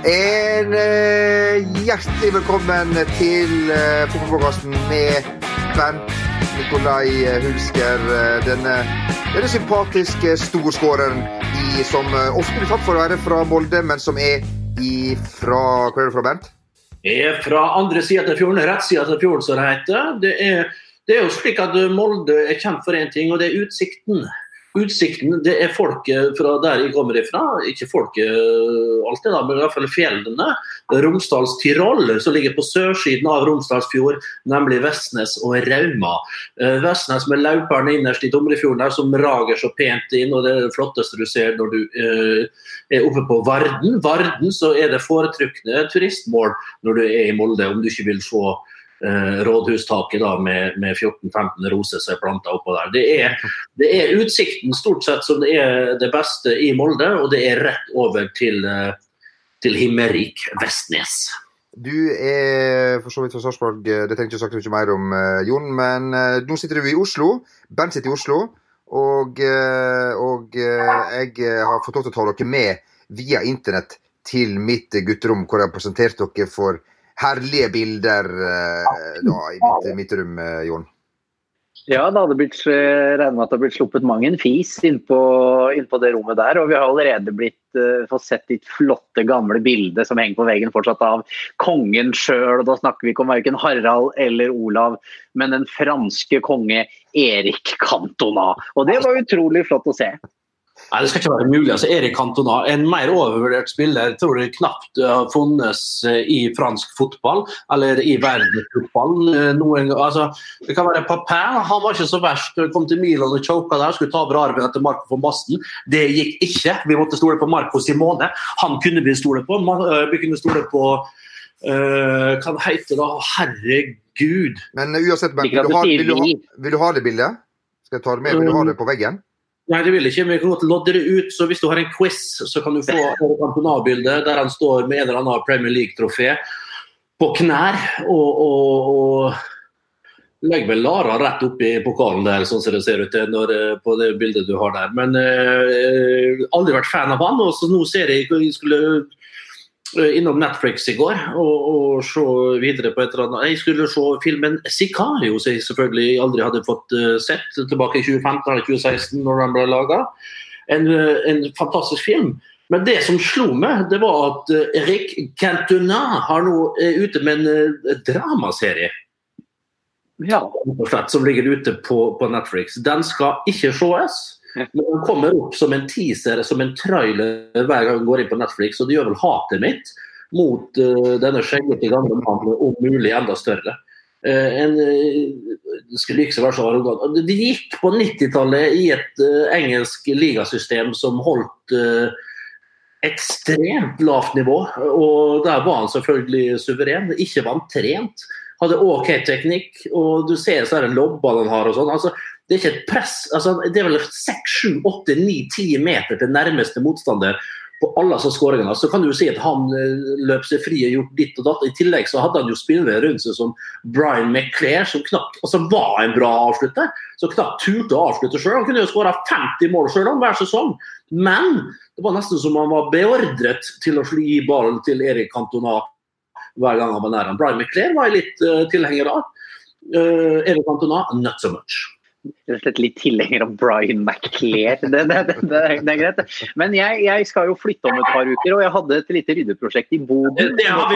Hjertelig velkommen til fotballpodcasten med Bent Nikolai Hulsker, denne sympatiske storskåreren som ofte blir tatt for å være fra Molde, men som fra, hva det fra Bent? Fra andre siden til fjorden, rett siden til fjorden, så det heter. Det jo slik at Molde kjent for en ting, og det utsikten. Utsikten, det folket fra der jeg kommer ifra, ikke folket alltid da, men i hvert fall fjellene, Romsdals Tirol, som ligger på sørsiden av Romsdalsfjord, nemlig Vestnes og Rauma. Vestnes med Lauperne innerst i Domrefjorden der, som rager så pent inn, og det det flotteste du ser når du oppe på Varden. Varden så det foretrukne turistmål når du i Molde, om du ikke vil se rådhustaket da, med 14-15 roser som plantet oppå der. Det utsikten stort sett som det beste i Molde, og det rett over til Himmerik Vestnes. Du for så vidt fra Sarpsborg, det tenkte jeg sagt mye mer om, Jon, men nå sitter du i Oslo, Bent sitter i Oslo, og jeg har fått lov til å ta dere med via internett til mitt gutterom, hvor jeg har presentert dere for herlige bilder da, i mitt rom, Jon. Ja, det hadde regnet med at det hadde blitt sluppet mange en fis inn på det rommet der, og vi har allerede fått sett ditt flotte gamle bilde som henger på veggen fortsatt av kongen selv, og da snakker vi ikke om hverken Harald eller Olav, men den franske konge Erik Cantona, og det var utrolig flott å se. Nei, det skal ikke være mulig. Altså, Erik Cantona, en mer overvurdert spiller, tror jeg knapt har funnes i fransk fotball, eller i verdensfotball. Altså, det kan være Papin, han var ikke så verst. Kom til Milan og choka der, skulle ta over arven etter Marco von Basten. Det gikk ikke. Vi måtte stole på Marco Simone. Han kunne vi stole på. Vi kunne stole på, hva det heter da? Herregud. Men uansett, vil du ha det bildet? Skal jeg ta det med? Vil du ha det på veggen? Nei, det vil ikke, men vi kan godt lodde det ut, så hvis du har en quiz, så kan du få et Cantona-bilde der han står med en eller annen Premier League-trofé på knær, og legger vel Lara rett opp i pokalen der, sånn som det ser ut på det bildet du har der. Men aldri vært fan av han, og så nå ser jeg skulle innom Netflix i går og se videre på et eller annet. Jeg skulle se filmen Sicario, som jeg selvfølgelig aldri hadde fått sett tilbake i 2015 eller 2016 når den ble laget. En fantastisk film. Men det som slo meg, det var at Erik Cantona har nå ute med en dramaserie. Ja. Som ligger ute på Netflix. Den skal ikke ses. Men den kommer opp som en teaser, som en trailer hver gang den går inn på Netflix, og det gjør vel hatet mitt mot denne skjeggete gamle mannen, om mulig enda større. Det skulle ikke være så arrogant. Det gikk på 90-tallet i et engelsk ligasystem som holdt ekstremt lavt nivå, og der var han selvfølgelig suveren, ikke var han trent, hadde ok teknikk, og du ser så lobber han har og sånn, altså det ikke et press, altså det vel 6, 7, 8, 9, 10 meter til nærmeste motstander på alle som skåringene, så kan du si at han løp seg fri og gjort ditt og datt. I tillegg så hadde han jo spillere rundt seg som Brian McClair, som knapt, altså var en bra avslutter, så knapt turte å avslutte selv. Han kunne jo skåret 50 mål selv om hver sesong, men det var nesten som han var beordret til å gi ballen til Erik Cantona hver gang han var nær. Brian McClair var litt tilhenger av. Erik Cantona, not so much. Rett og slett litt tilhenger av Brian McClair. Det greit. Men jeg skal jo flytte om et par uker, og jeg hadde et lite ryddeprosjekt i Boden. Det har vi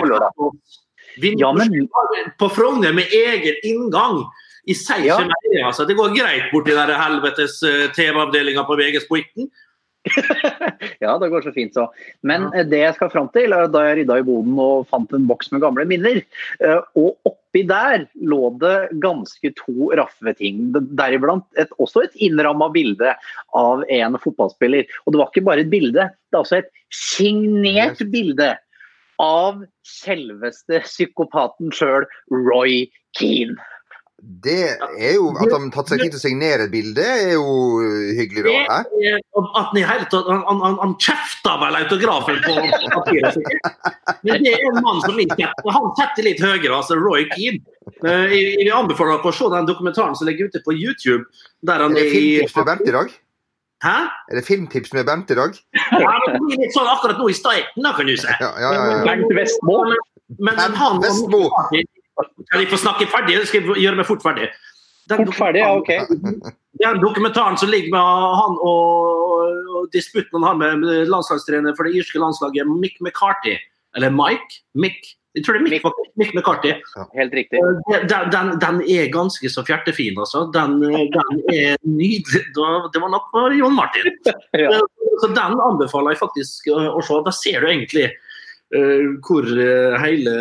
på Frogner med egen inngang i 16 meter. Altså, det går greit bort i den helvetes TV-avdelingen på VGs på Itten. Ja, det går så fint så. Men det jeg skal frem til, da jeg rydda i Boden og fant en boks med gamle minner, og oppi der lå det ganske 2 raffe ting, deriblant også et innrammet bilde av en fotballspiller, og det var ikke bare et bilde, det også et signert bilde av selveste psykopaten selv, Roy Keane. Det jo, at han tatt seg tid til å signere et bilde, jo hyggelig da, At han i hele tatt, han kjeftet vel autografen på papiret. Men det en mann som han setter litt høyere, altså Roy Keane. Jeg anbefaler dere å se den dokumentaren som ligger ute på YouTube. Der han det filmtips til Bent i dag? Hæ? Er det filmtips med Bernt I dag? Ja, det blir litt sånn akkurat nå I starten, da, kan du si. Ja. Bernt Vestmo. Men han Vestmo. Kan jeg få snakke ferdig? Jeg skal gjøre meg fort ferdig. Fort ferdig, ja, ok. Den dokumentaren som ligger med han og disputten han har med landslagstrener for det irske landslaget, Mick McCarthy. Eller Mick. Jeg tror det Mick McCarthy. Helt riktig. Den ganske så fjertefin, altså. Den nydelig. Det var nok for Jon Martin. Ja. Så den anbefaler jeg faktisk å se. Da ser du egentlig hvor hele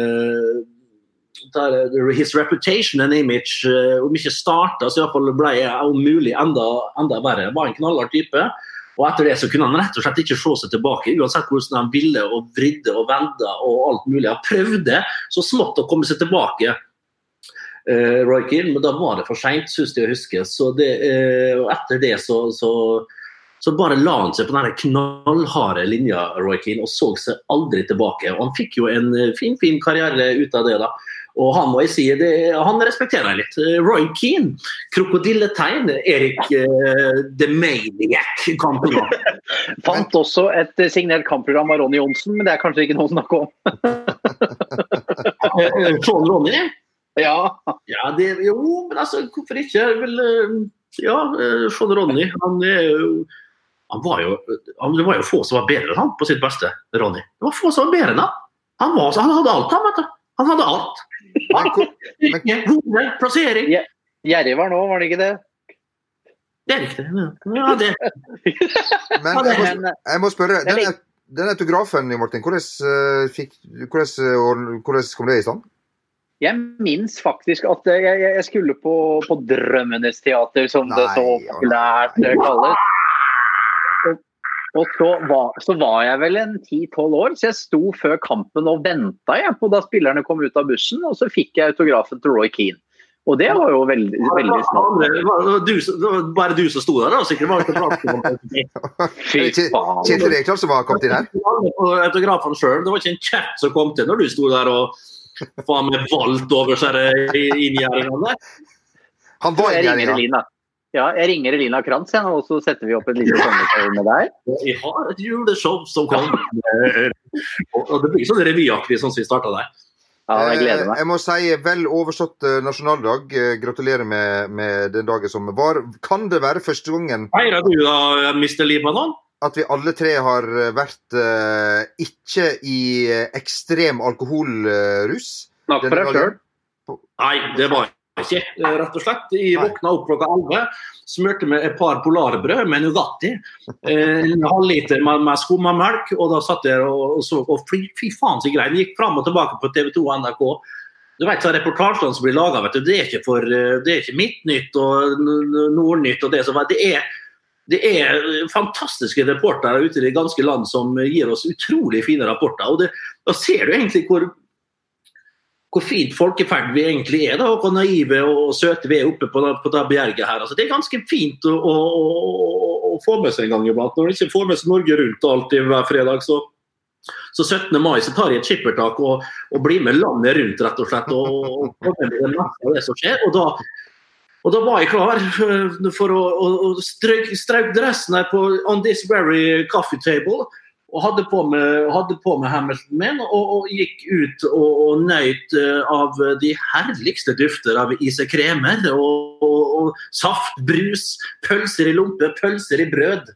his reputation and image om ikke startet, så I hvert fall ble om mulig enda verre. Det var en knallhard type. Og etter det så kunne han rett og slett ikke se seg tilbake, uansett hvordan han ville og vridde og vendet og alt mulig. Han prøvde så smått å komme seg tilbake, Roy Keane, men da var det for sent, synes jeg å huske. Så og etter det så bare la han seg på denne knallharde linja, Roy Keane, og så seg aldri tilbake. Og han fikk jo en fin karriere ut av det da. Og han må jeg si, han respekterer jeg litt. Roy Keane, krokodilletegn, Erik The Maniac kampprogram. Fant også et signert kampprogram av Ronny Johnsen, men det kanskje ikke noe å snakke om. Sånn Ronny? Ja. Ja, jo, men altså, hvorfor ikke? Sånn Ronny, det var jo få som var bedre enn han på sitt beste, Ronny. Det var få som var bedre enn han. Han hadde alt, han vet du. Han hadde alt. Plassering. Gjerrig var nå, var det ikke det? Det riktig. Ja, det. Men jeg må spørre, den autografen, Martin, hvordan kom det I stand? Jeg minns faktisk at jeg skulle på Drømmenes teater, som det så populært kalles. Og så var jeg vel en 10-12 år, så jeg sto før kampen og ventet på da spillerne kom ut av bussen, og så fikk jeg autografen til Roy Keane. Og det var jo veldig snart. Bare du som sto der da, sikkert var det ikke plass. Kjetil Rekdal som var kommet inn her? Autografen selv, det var ikke en chat som kom til når du sto der og faen med valgt over seg inngjæringene. Han var inngjæringa. Ja, jeg ringer Elina Krantz igjen, og så setter vi opp et lite sommershow med deg. Vi har et juleshow som kommer. Og det blir sånn revyaktig som vi startet der. Ja, jeg gleder meg. Jeg må si vel overstått nasjonaldag. Gratulerer med den dagen som var. Kan det være første gangen Feirer du da, Mr. Libanon? At vi alle tre har vært ikke I ekstrem alkoholrus? Snakk for deg selv. Nei, det var ikke, rett og slett. Jeg våkna opp klokka 11, smørte med et par polarbrød med Nugatti, en halv liter med skummamelk, og da satt jeg og så, og fy faen så greit. Jeg gikk frem og tilbake på TV 2 og NRK. Du vet, så reportasjene som blir laget, vet du, det er ikke Midtnytt og Nordnytt og det som var. Det er fantastiske reportere ute I det ganske land som gir oss utrolig fine rapporter, og da ser du egentlig hvor fint folkeferd vi egentlig da, og hvor naive og søte vi oppe på det bjerget her. Altså, det ganske fint å få med seg en gang iblant. Når du ikke får med seg Norge rundt alltid hver fredag, så 17. mai så tar jeg et skippertak og blir med landet rundt, rett og slett, og kommer med det meste av det som skjer. Og da var jeg klar for å strøk dressen her på On This Very Coffee Table, og hadde på med Hamilton min, og gikk ut og nøyt av de herligste dufter av isekremer, og saft, brus, pølser I lompe, pølser I brød,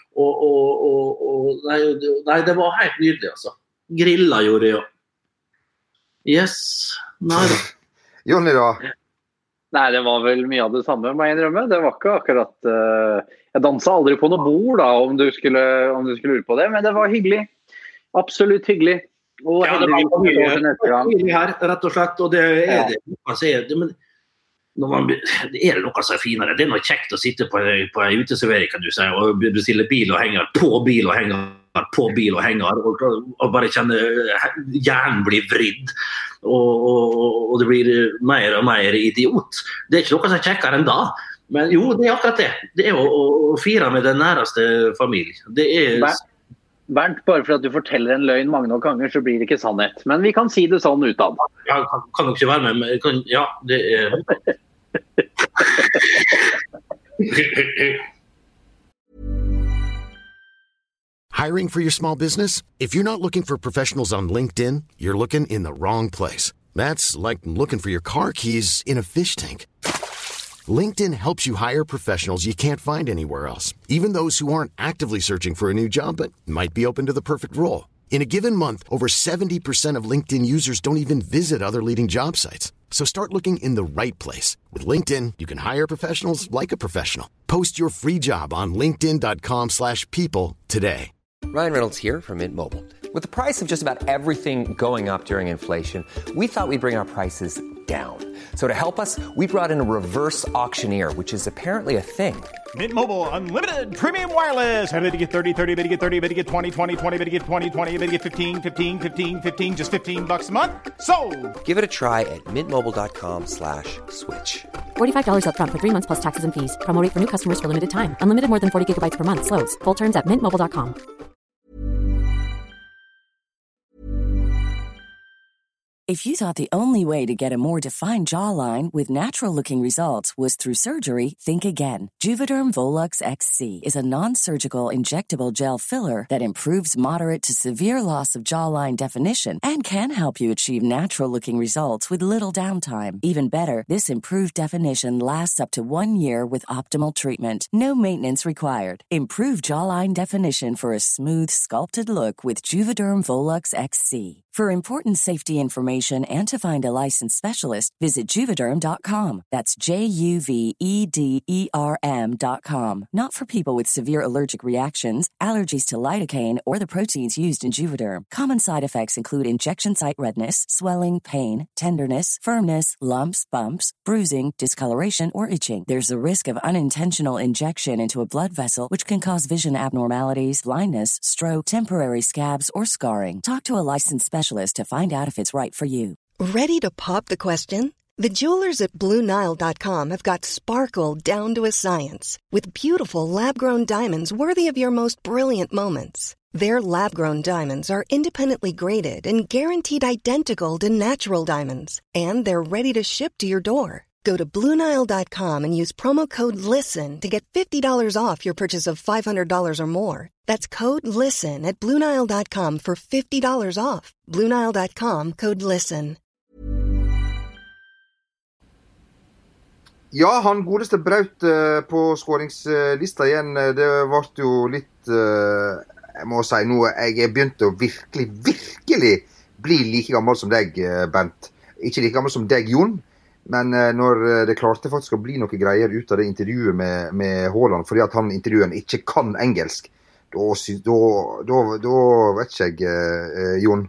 nei, det var helt nydelig, altså. Grilla gjorde jeg, ja. Yes, nei da. Jonny da? Nei, det var vel mye av det samme, må jeg innrømme. Det var ikke akkurat... Jeg danset aldri på noe bord da, om du skulle lure på det, men det var hyggelig. Absolutt hyggelig. Og ja, det var hyggelig her, rett og slett, og det det. Men det noe som finere. Det noe kjekt å sitte på en uteservering, kan du si, og bestille bil og henger, på bil og henger, og bare kjenne hjernen blir vridd, og det blir mer og mer idiot. Det ikke noe som kjekkere enn da. Men jo, det akkurat det. Det å fire med den næreste familie. Det Bernt, bare for at du forteller en løgn mange nok ganger, så blir det ikke sannhet. Men vi kan si det sånn utad. Ja, kan nok ikke være med, men ja, det Hiring for your small business? If you're not looking for professionals on LinkedIn, you're looking in the wrong place. That's like looking for your car keys in a fish tank. LinkedIn helps you hire professionals you can't find anywhere else, even those who aren't actively searching for a new job but might be open to the perfect role. In a given month, over 70% of LinkedIn users don't even visit other leading job sites. So start looking in the right place. With LinkedIn, you can hire professionals like a professional. Post your free job on linkedin.com/people today. Ryan Reynolds here from Mint Mobile. With the price of just about everything going up during inflation, we thought we'd bring our prices down. So to help us, we brought in a reverse auctioneer, which is apparently a thing. Mint Mobile Unlimited Premium Wireless. How to get 30, 30, bit to get 30, bit to get 20, 20, 20, bit to get 20, 20, bit to get 15, 15, 15, 15, just $15 a month? Sold! Give it a try at mintmobile.com/switch. $45 up front for 3 months plus taxes and fees. Promo rate for new customers for limited time. Unlimited more than 40 gigabytes per month. Slows full terms at mintmobile.com. If you thought the only way to get a more defined jawline with natural-looking results was through surgery, think again. Juvederm Volux XC is a non-surgical injectable gel filler that improves moderate to severe loss of jawline definition and can help you achieve natural-looking results with little downtime. Even better, this improved definition lasts up to 1 year with optimal treatment. No maintenance required. Improve jawline definition for a smooth, sculpted look with Juvederm Volux XC. For important safety information and to find a licensed specialist, visit Juvederm.com. That's JUVEDERM.com. Not for people with severe allergic reactions, allergies to lidocaine, or the proteins used in Juvederm. Common side effects include injection site redness, swelling, pain, tenderness, firmness, lumps, bumps, bruising, discoloration, or itching. There's a risk of unintentional injection into a blood vessel, which can cause vision abnormalities, blindness, stroke, temporary scabs, or scarring. Talk to a licensed specialist to find out if it's right for you. Ready to pop the question? The jewelers at BlueNile.com have got sparkle down to a science with beautiful lab-grown diamonds worthy of your most brilliant moments. Their lab-grown diamonds are independently graded and guaranteed identical to natural diamonds, and they're ready to ship to your door. Go to BlueNile.com and use promo code LISTEN to get $50 off your purchase of $500 or more. That's code LISTEN at BlueNile.com for $50 off. BlueNile.com, code LISTEN. Ja, han godeste Braut på skåringslista igjen. Det ble jo litt, jeg må si nå, jeg begynte å virkelig bli like gammel som deg, Bent. Ikke like gammel som deg, Jon. Men når det klarte faktisk å bli noe greier ut av det intervjuet med Haaland, fordi at han intervjueren ikke kan engelsk, da vet ikke jeg, Jon.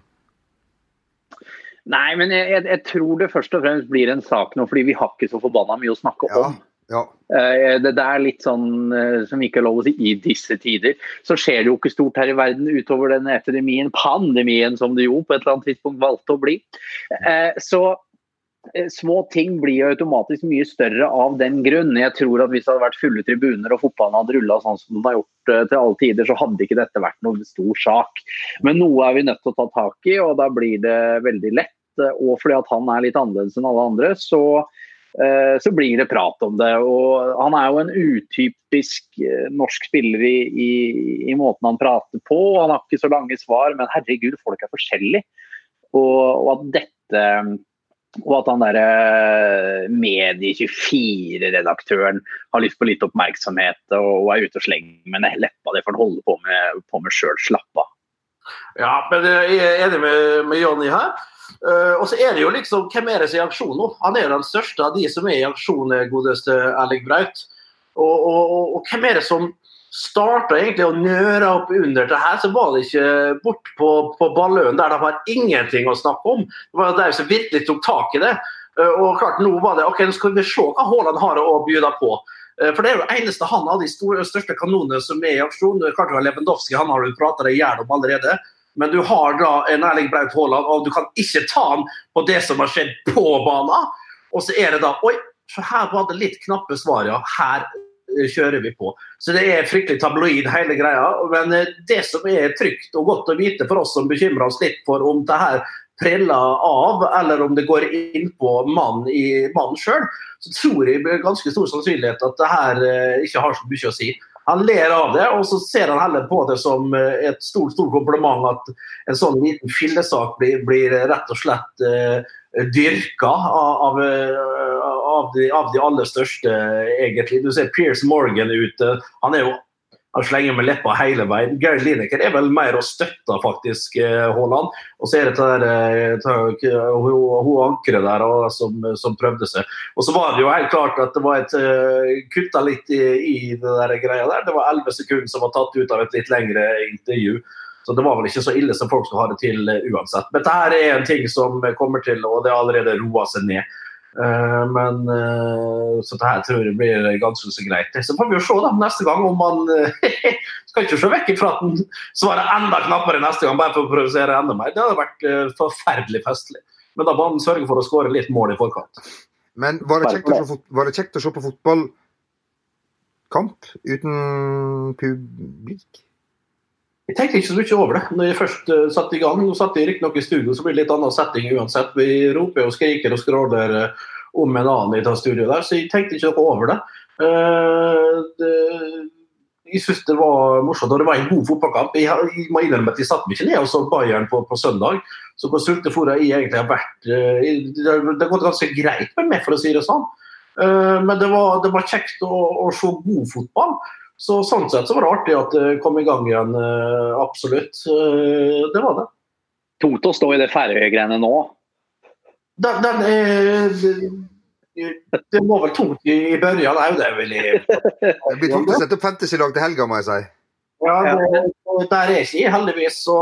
Nei, men jeg tror det først og fremst blir en sak nå, fordi vi har ikke så forbannet mye å snakke om. Ja. Det er litt sånn, som ikke er lov å si, i disse tider, så skjer det jo ikke stort her i verden utover den epidemien, pandemien, som det jo på et eller annet tidspunkt valgte å bli. Så små ting blir jo automatisk mye større av den grunn. Jeg tror at hvis det hadde vært fulle tribuner og fotballen hadde rullet sånn som de har gjort til alle tider, så hadde ikke dette vært noen stor sak. Men noe er vi nødt til å ta tak i, og da blir det veldig lett. Og fordi at han er litt annerledes enn alle andre, så blir det prat om det. Og han er jo en utypisk norsk spiller i måten han prater på. Han har ikke så lange svar, men herregud, folk er forskjellige. Og at dette... Og at han der Medie24-redaktøren har lyst på litt oppmerksomhet og er ute og slenger med leppa. Det får han holde på med selv, slapp av. Ja, men jeg er enig med Jonny her. Og så er det jo liksom, hvem er det som er i aksjon nå? Han er jo den største av de som er i aksjon, godeste Erling Braut. Og hvem er det som startet egentlig å nøre opp under det her, så var det ikke bort på Balløen, der de har ingenting å snakke om. Det var der som virkelig tok tak i det. Og klart, nå var det, ok, nå skal vi se hva Haaland har å bjuda på. For det er jo eneste han av de største kanonene som er i aksjon. Klart det var Lewandowski, han har du pratet deg gjerne om allerede. Men du har da en Erling Braut Haaland, og du kan ikke ta han på det som har skjedd på banen. Og så er det da, oi, så her var det litt knappe svar, ja, her kjører vi på. Så det er fryktelig tabloid hele greia, men det som er trygt og godt å vite for oss som bekymrer oss litt for om det her preller av, eller om det går inn på mannen selv, så tror jeg med ganske stor sannsynlighet at det her ikke har så mye å si. Han ler av det, og så ser han heller på det som et stort kompliment at en sånn liten fillesak blir rett og slett dyrka av de aller største, egentlig. Du ser Piers Morgan ute, han slenger med leppa hele veien. Gary Lineker vel mer å støtte faktisk Haaland, og så det hun ankeret der som prøvde seg. Og så var det jo helt klart at det var kuttet litt i det der greia der. Det var 11 sekunder som var tatt ut av et litt lengre intervju. Så det var vel ikke så ille som folk skal ha det til uansett. Men dette en ting som kommer til, og det allerede roet seg ned. Så det her tror jeg blir ganske så greit. Så får vi jo se da, neste gang om man skal ikke se vekk fra at den svarer enda knappere neste gang, bare for å provosere enda mer. Det hadde vært forferdelig festlig. Men da må man sørge for å skåre litt mål i forkant. Men var det kjekt å se på fotballkamp uten publik? Jeg tenkte ikke så mye over det. Når jeg først satt i gang, nå satt jeg riktig nok i studio, så blir det litt annen setting uansett. Vi roper og skriker og skråler om en annen i det studioet der, så jeg tenkte ikke noe over det. Jeg synes det var morsomt, og det var en god fotballkamp. Jeg må innrømme at jeg satt meg ikke ned og så Bayern på søndag, så på sultefora jeg egentlig har vært, det har gått ganske greit med meg, for å si det sånn. Men det var kjekt å se god fotball. Så sånn sett så var det artig at det kom i gang igjen, absolutt. Det var det. Tungt å stå i det Færøy-greiene nå? Det var vel tungt i børjan, det vel Det blir tungt å sette opp fantasy-lag til helga, må jeg si. Ja, der ikke heldigvis, så...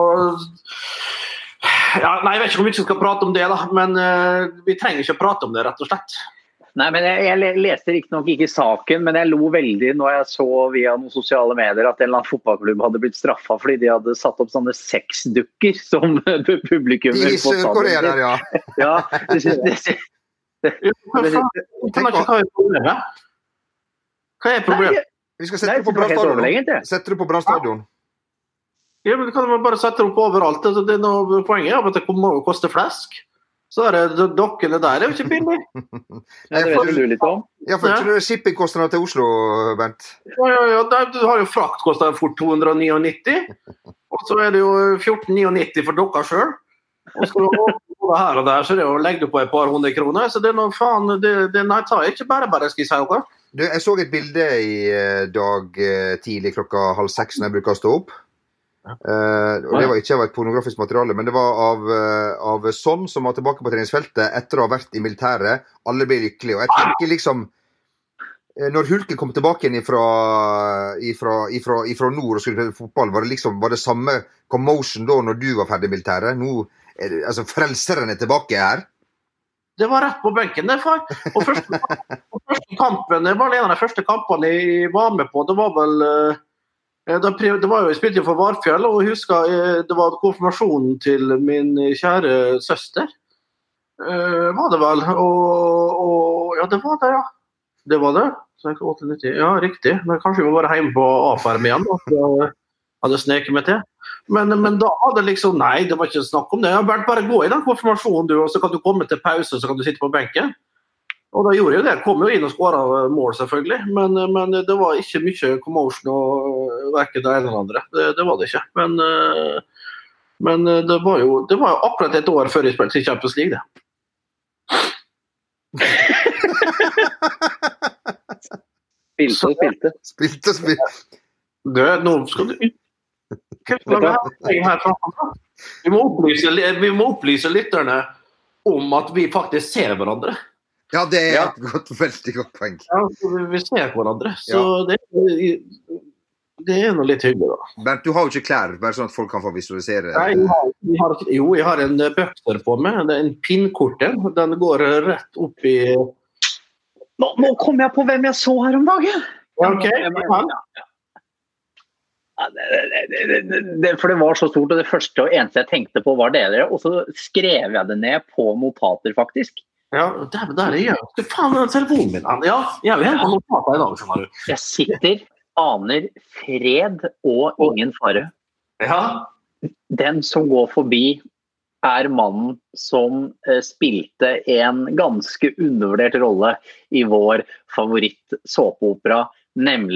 Ja, nei, jeg vet ikke hvor mye vi skal prate om det da, men vi trenger ikke å prate om det, rett og slett. Nei, men jeg leste riktignok ikke saken, men jeg lo veldig når jeg så via noen sosiale medier at en eller annen fotballklubb hadde blitt straffet fordi de hadde satt opp sånne sexdukker som publikum I Sør-Korea der, ja. Ja, Hva problemet? Hva problemet? Vi skal sette det på Brannstadion. Ja, men kan man bare sette det opp overalt. Det noe poenget av at det kommer å koste flesk. Så det dokkene der jo ikke billig. Det vet du litt om. Ja, for ikke det shippingkostnader til Oslo, Bernt? Ja, du har jo fraktkostnader for 299, og så det jo 1499 for dokka selv. Og skal du over her og der, så det jo å legge på et par 100 kroner, så det noe faen, nei, tar jeg ikke bare skal jeg si noe. Jeg så et bilde i dag tidlig 5:30 når jeg bruker å stå opp. Og det var ikke av et pornografisk materiale, men det var av Son som var tilbake på treningsfeltet etter å ha vært i militæret. Alle ble lykkelige, og jeg tenker liksom når Hulken kom tilbake igjen ifra nord og skulle spille fotball, var det samme commotion da når du var ferdig i militæret? Nå altså frelseren tilbake her. Det var rett på benken det, far. Og første kampen, det var en av de første kampene jeg var med på. Det var vel det var jo, jeg spilte jo for Varfjell, og jeg husker det var konfirmasjonen til min kjære søster. Var det vel? Og ja, det var det, ja. Det var det. Så 890. Ja, riktig. Men kanskje vi var hjemme på A-farm igjen, og hadde sneket meg til. Men da hadde liksom, nei, det var ikke snakk om det. Jeg bare gå i den konfirmasjonen, du, og så kan du komme til pause, så kan du sitte på benken. Og da gjorde jeg det. Jeg kom jo inn og skåret mål, selvfølgelig. Men det var ikke mye commotion og hverken det ene eller andre. Det var det ikke. Men det var jo akkurat et år før jeg spilte i Champions League, det. Spilte. Nå skal du... Vi må opplyse lytterne om at vi faktisk ser hverandre. Ja, det et veldig godt poeng. Ja, vi ser hverandre, så det noe litt hyggelig da. Bernt, du har jo ikke klær, bare sånn at folk kan få visualisere. Nei, jeg har en bøkser på meg, det en pinnkorte, den går rett opp i... Nå kom jeg på hvem jeg så her om dagen! Ok, for det var så stort, og det første og eneste jeg tenkte på var dere, og så skrev jeg det ned på notater faktisk. Ja, der jeg. Hva faen den telefonen min? Ja, jeg vil hente notater i dag, skjønner du. Jeg sitter, aner fred og ingen fare. Ja. Den som går forbi mannen som spilte en ganske undervurdert rolle i vår favoritt såpeopera, nemlig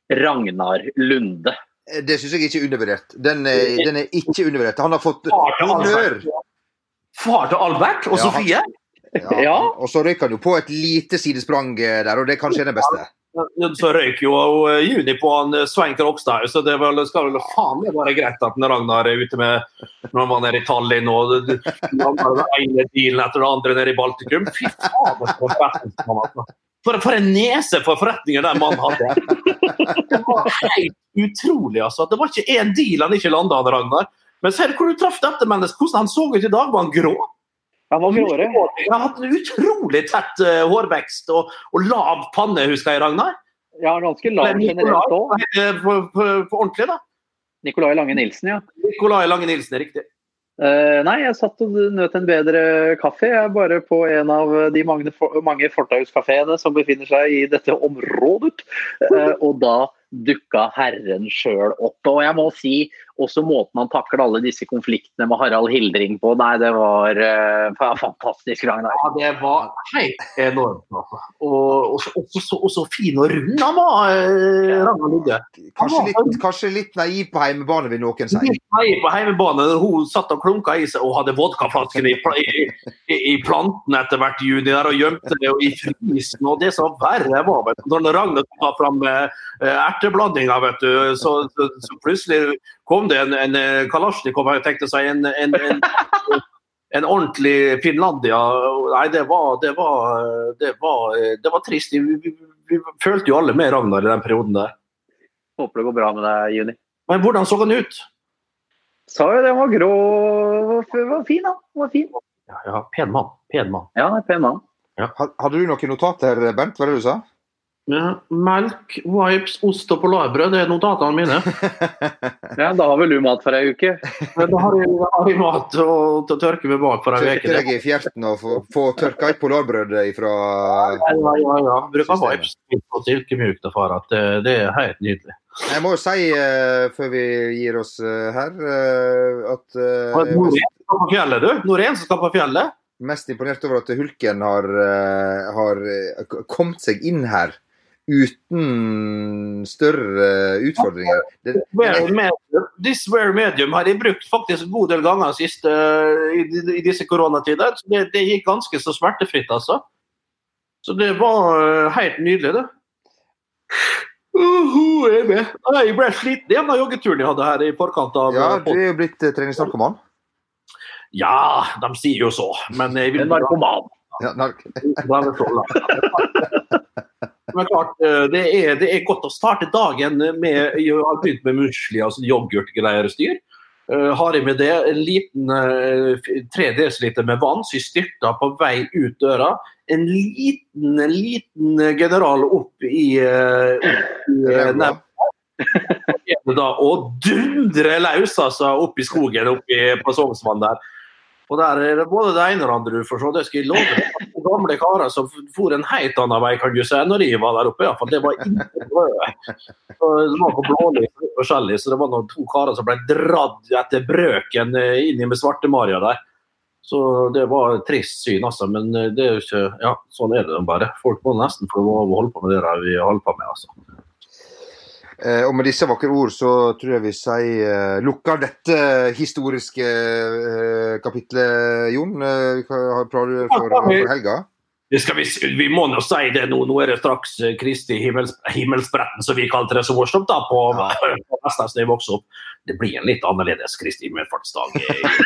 Ragnar Lunde. Det synes jeg ikke er undervurdert. Den er ikke undervurdert. Han har fått honnør. Far til Albert og Sofie? Ja, og så røyker han jo på et lite sidesprang der, og det kanskje er det beste. Så røyk jo Juni på han Svein Krogstad, så det skal vel faen det være greit at Ragnar er ute med når man er i Tallinn og den ene dealen etter det andre nede i Baltikum. Fy faen, for en nese for forretninger den mannen hadde. Det var helt utrolig, altså. Det var ikke en deal han ikke landet, Ragnar. Men ser du hvor du traff dette mennesket? Hvordan han så ut i dag? Var han grå? Han var gråere. Han har hatt en utrolig tett hårvekst og lav panne, husker jeg, Ragnar. Ja, ganske lav generelt også. På ordentlig, da. Nikolai Lange Nilsen, ja. Nikolai Lange Nilsen, riktig. Nei, jeg satt og nøt en bedre kaffe. Jeg er bare på en av de mange fortauskaféene som befinner seg i dette området. Og da dukka herren selv opp. Og jeg må si, også måten han taklet alle disse konfliktene med Harald Hildring på, nei, det var fantastisk, Ragnar. Ja, det var helt enormt. Og så fin og rund han var, Ragnar Lunde. Kanskje litt naiv på heimebane, vil noen si. Litt naiv på heimebane. Hun satt og klunka i seg og hadde vodkaflasken i planten etter hvert i juni der, og gjemte det i frysen, og det så verre var, vet du. Når Ragnar tar fram erteblandinga, vet du, så plutselig kom det en Kalashnikov, jeg tenkte seg en ordentlig Finlandia. Nei, det var trist. Vi følte jo alle med Ragnar i den perioden der. Håper det går bra med deg, Juni. Men hvordan så han ut? Sa jo det, var grå, var fin da, var fin. Ja, pen mann. Ja, pen mann. Ja. Hadde du noen notater, Bernt, hva er det du sa? Ja, melk, wipes, ost og polarbrød, det er notatene mine. Ja, da har vel du mat for en uke. Da har jeg mat å tørke med bak for en uke. Tørker deg i fjerten og få tørka et polarbrød ifra... Ja. Bruker wipes og silkemjuk til far, at det er helt nydelig. Jeg må jo si, før vi gir oss her, at... Norén skal på fjellet, du. Norén skal på fjellet. Mest imponert over at Hulken har kommet seg inn her uten større utfordringer. This were medium har jeg brukt faktisk en god del ganger sist i disse koronatider. Det gikk ganske så smertefritt, altså. Så det var helt nydelig, det. Jeg ble sliten igjen av joggeturen jeg hadde her i forkant av... Ja, du er jo blitt treningsnarkoman. Ja, de sier jo så, men jeg vil... Narkoman. Ja, Men klart, det er godt å starte dagen med, jeg har begynt med musli, altså yoghurtgreier styr. Har jeg med det en liten 3 deciliter med vann, så jeg styrter på vei ut døra. En liten general opp i nebbet. Og dundre løs altså, opp i skogen, på Sognsvann der. Og der er det både det ene og det andre du får se. Det skal jeg love deg. Gamle karer som for en helt annen vei, kan du si, når de var der oppe. I hvert fall. Det var ikke brød. Det var på blålig forskjellig, så det var noen 2 karer som ble dratt etter brøken inn i med svarte Maria der. Så det var trist syn, altså. Men det er jo ikke... Ja, sånn er det bare. Folk må nesten få holde på med det der vi holder på med, altså. Og med disse vakre ord så tror jeg vi lukker dette historiske kapitlet, Jon. Hva har planer for helga? Vi må nå si det nå. Nå er det straks Kristi himmelspretten, som vi kalte det så morsomt da, på Vestlands når jeg vokste opp. Det blir en litt annerledes Kristi himmelfartsdag.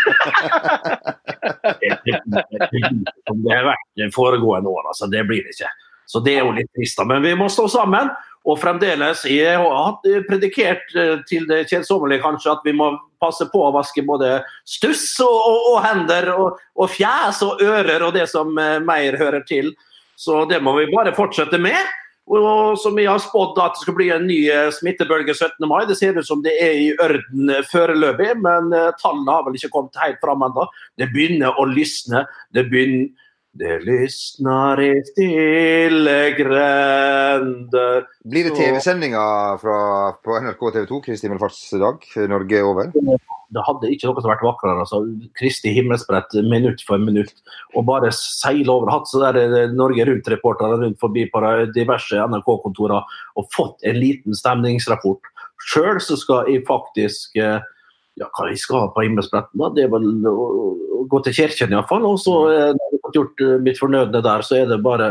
Det har vært foregående år, altså. Det blir det ikke. Så det er jo litt trist, men vi må stå sammen. Og fremdeles, jeg har predikert til det kjedsommelige kanskje at vi må passe på å vaske både stuss og hender og fjæs og ører og det som mer hører til. Så det må vi bare fortsette med. Og som vi har spådd at det skal bli en ny smittebølge 17. mai. Det ser ut som det er i ørden foreløpig, men tallene har vel ikke kommet helt fram enda. Det begynner å lysne. Det Det lysnar I stille gränder. Blir det TV-sendinger på NRK TV2, Kristi Himmelfartsdag, Norge over? Det hadde ikke noe som vært vakrere, altså. Kristi himmelsbrett minutt for minutt, og bare seile over, hatt så der Norge Rundt-reportere rundt forbi på diverse NRK-kontorer, og fått en liten stemningsrapport. Selv så skal jeg faktisk, hva jeg skal på himmelsbretten da, det vel å gå til kirken I hvert fall, og så når jeg har gjort mitt fornødne der, så det bare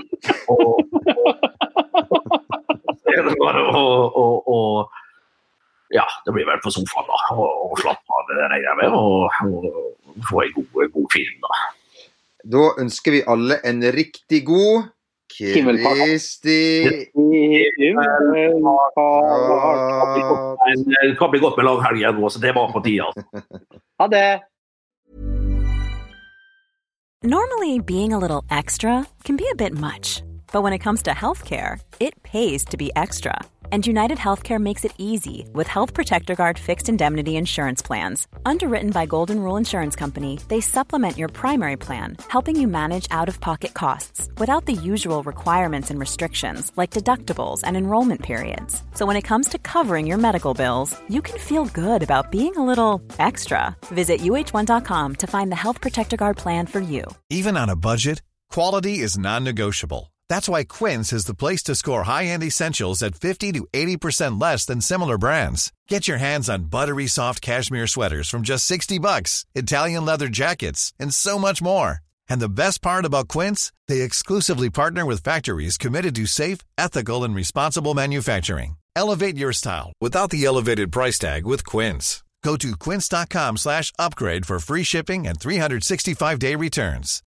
ja, det blir vel på sofaen da, og slappe av det der jeg med, og få en god film da. Da ønsker vi alle en riktig god Kristi Det kan bli godt med langhelg igjen nå, så det var på tida. Ha det! Normally, being a little extra can be a bit much. But when it comes to healthcare, it pays to be extra. And United Healthcare makes it easy with Health Protector Guard fixed indemnity insurance plans. Underwritten by Golden Rule Insurance Company, they supplement your primary plan, helping you manage out-of-pocket costs without the usual requirements and restrictions like deductibles and enrollment periods. So when it comes to covering your medical bills, you can feel good about being a little extra. Visit uh1.com to find the Health Protector Guard plan for you. Even on a budget, quality is non-negotiable. That's why Quince is the place to score high-end essentials at 50 to 80% less than similar brands. Get your hands on buttery soft cashmere sweaters from just $60, Italian leather jackets, and so much more. And the best part about Quince, they exclusively partner with factories committed to safe, ethical, and responsible manufacturing. Elevate your style without the elevated price tag with Quince. Go to quince.com/upgrade for free shipping and 365-day returns.